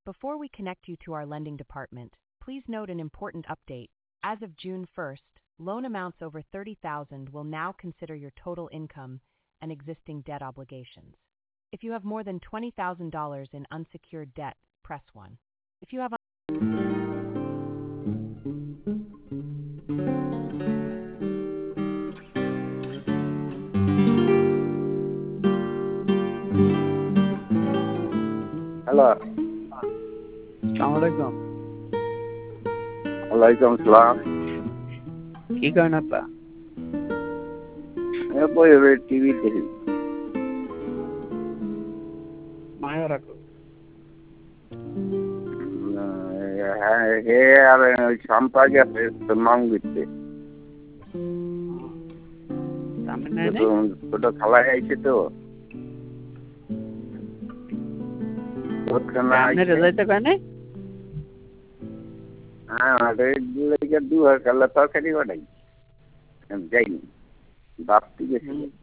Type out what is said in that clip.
Before we connect you to our lending department, please note an important update. As of June 1st, loan amounts over $30,000 will now consider your total income and existing debt obligations. If you have more than $20,000 in unsecured debt, press 1. If you have Hello. Assalamualaikum. Walaikum salam. কি করেন আপা? বই TV দেখি। মায়া রাখো। হে আর ওই সম্পা গেছে তো মাঙ্গিতে। ছোট খালা আইছে তো। আপনি রেজাইতে কয় নাই? হ্যাঁ, দুয়ার কালা তরকারি বানাই। যাইনি। বাপ গেছিল।